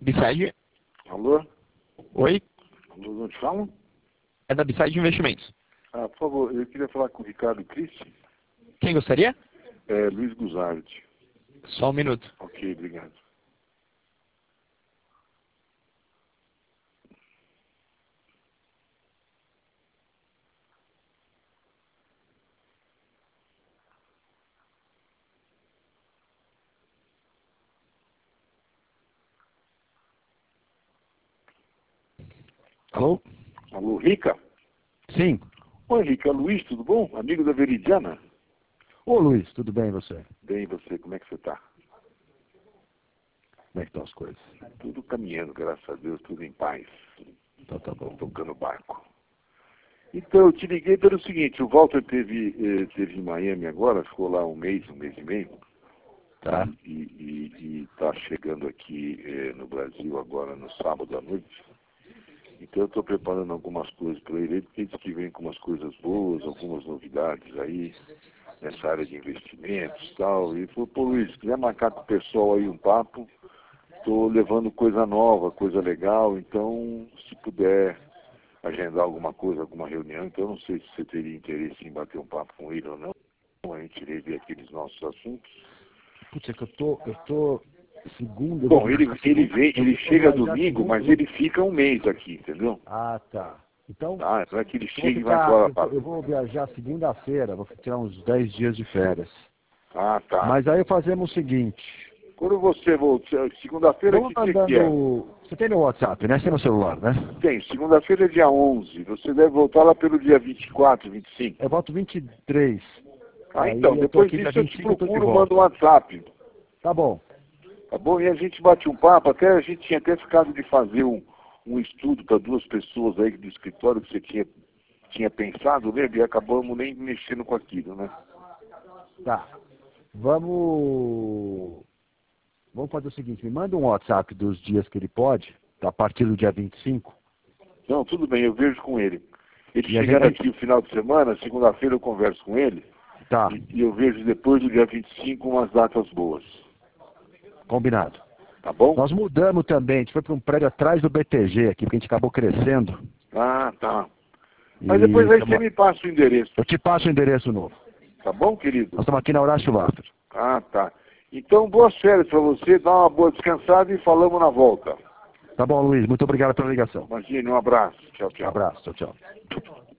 Bicide. Alô? Oi, Alô, não te falam? é da Bicide Investimentos. Ah, por favor, eu queria falar com o Ricardo Cristi. Quem gostaria? É Luiz Guzardi. Só um minuto. Ok, obrigado. Alô? Alô, Rica? Sim. Oi, Rica, Luiz, tudo bom? Amigo da Veridiana? Ô Luiz, tudo bem e você? Bem, e você, como é que você tá? Como é que estão as coisas? Tudo caminhando, graças a Deus, tudo em paz. Então tá bom. Tocando o barco. Então, eu te liguei pelo seguinte, o Walter teve em Miami agora, ficou lá um mês e meio. Tá. E está chegando aqui no Brasil agora no sábado à noite. Então eu estou preparando algumas coisas para ele, porque ele diz que vem com umas coisas boas, algumas novidades aí nessa área de investimentos e tal. E falou, pô Luiz, se quiser marcar com o pessoal aí um papo, estou levando coisa nova, coisa legal, então se puder agendar alguma coisa, alguma reunião, então eu não sei se você teria interesse em bater um papo com ele ou não, a gente rever aqueles nossos assuntos. Putz, é que eu tô segunda... Bom, ele chega domingo, mas ele fica um mês aqui, entendeu? Ah, tá. Então, Tá, não é que ele eu vou chega e vai embora. eu vou viajar segunda-feira, vou tirar uns 10 dias de férias. Ah, tá. Mas aí fazemos o seguinte... Quando você voltar, segunda-feira, Vamos que dia que é? Você tem meu WhatsApp, né? Você tem meu celular, né? Tem, segunda-feira é dia 11, você deve voltar lá pelo dia 24, 25. Eu volto 23. Ah, Aí então, eu tô depois aqui dia disso eu te 25, eu tô de procuro, volta. mando um WhatsApp, Tá bom. tá bom? E a gente bate um papo, até a gente tinha até ficado de fazer um estudo para duas pessoas aí do escritório que você tinha pensado, lembra? E acabamos nem mexendo com aquilo, né? Tá. Vamos fazer o seguinte, me manda um WhatsApp dos dias que ele pode, a partir do dia 25. Não, tudo bem, eu vejo com ele. Ele E a chegando gente- aqui no final de semana, segunda-feira eu converso com ele, Tá, e eu vejo depois do dia 25 umas datas boas. combinado. Tá bom? Nós mudamos também, a gente foi para um prédio atrás do BTG aqui, porque a gente acabou crescendo. Ah, tá. E Mas depois aí você me passa o endereço, eu te passo o endereço novo. tá bom, querido? Nós estamos aqui na Horácio Laffer. Ah, tá. Então, boas férias para você, dá uma boa descansada e falamos na volta. Tá bom, Luiz, muito obrigado pela ligação. Imagine, um abraço. Tchau, Um tchau. abraço, tchau, tchau.